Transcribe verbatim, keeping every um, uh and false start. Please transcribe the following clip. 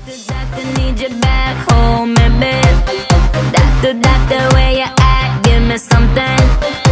Doctor, doctor, need you back home, baby. Doctor, doctor, where you at? Give me something.